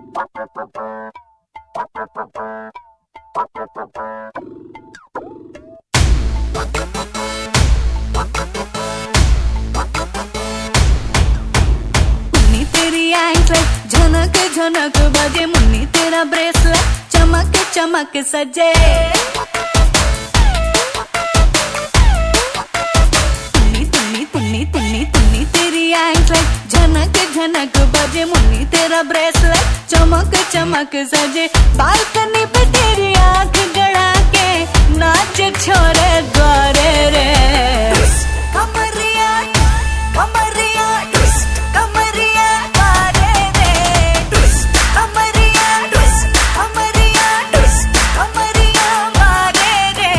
मुन्नी तेरी एंकलेट झनक झनक बजे, मुन्नी तेरा ब्रेसलेट चमक चमक सजे। तुन्नी तेरी एंकलेट झनक झनक बजे, मुन्नी तेरा ब्रेसलेट चमक चमक सजे। बालकनी पे तेरी आंख गड़ा के नाच छोरे द्वारे रे। कमरिया कमरिया कमरिया द्वारे रे। कमरिया कमरिया कमरिया द्वारे रे।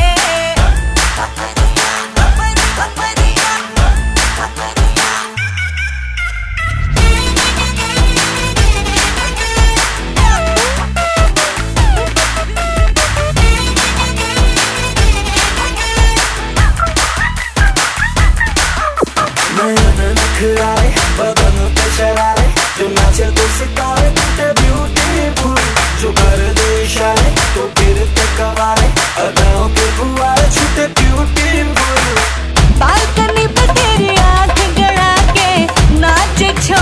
नखरारे बदन पे शरारे, जो नाचे तो सितारे टूटे ब्यूटीफुल, जो कर दे इशारे तो गिरते कवारे, अदाओं के फुवारे छूटे ब्यूटीफुल। बालकनी पे तेरी आंख गड़ा के नाच